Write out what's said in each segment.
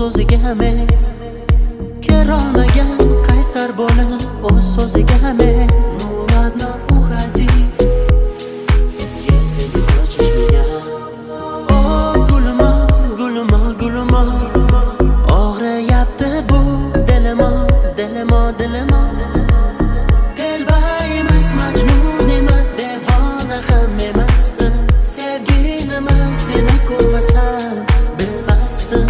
o'ziga men kirolmagan qaysar bo'lib o'z so'ziga men ладно уходи если не хочешь меня о gulima gulima gulima og'riyapti bu dilimo dilimo dilimo telba emas majnun emas devona ham emasdim sevgi nima seni ko'rmasam bilmasdim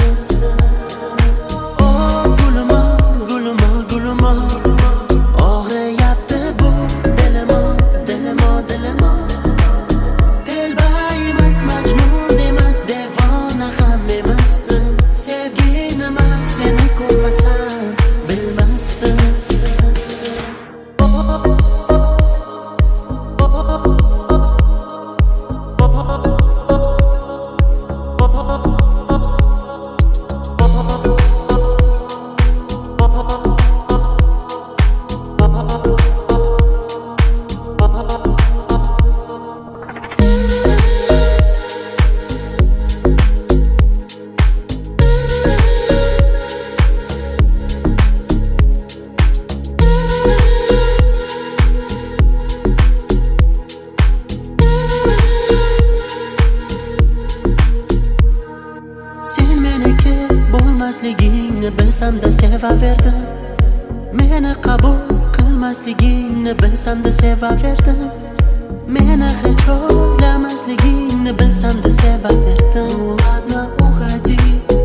o gulima gulima gulima og'riyapti bu dilimo dilimo dilimo telba emas majnun emas devona ham emasdim sevgi nima seni ko'rmasam bilmasdim Bilmasligingni bilsam-da sevaverdim meni qabul qilmasligingni bilsam-da sevaverdim meni hech o'ylamasligingni bilsam-da sevaverdim ладно уходи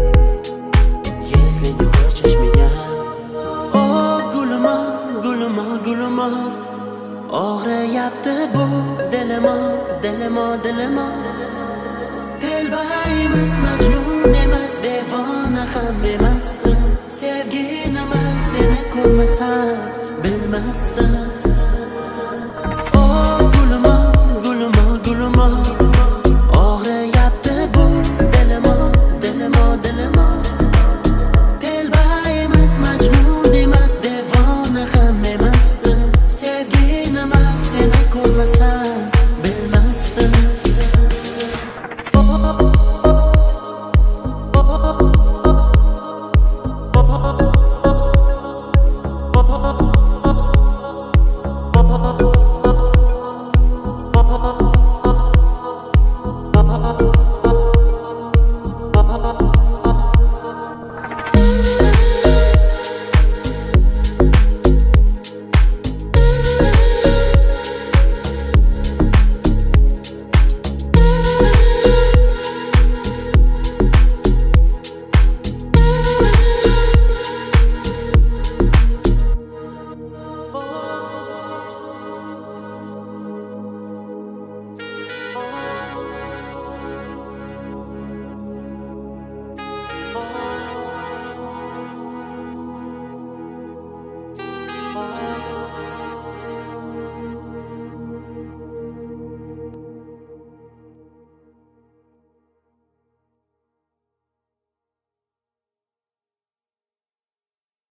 если не хочешь меня o gulima gulima gulima og'riyapti bu dilimo dilimo dilimo telba emas majnun emas devona ham emasdim sevgi nima seni ko'rmasam bilmasdim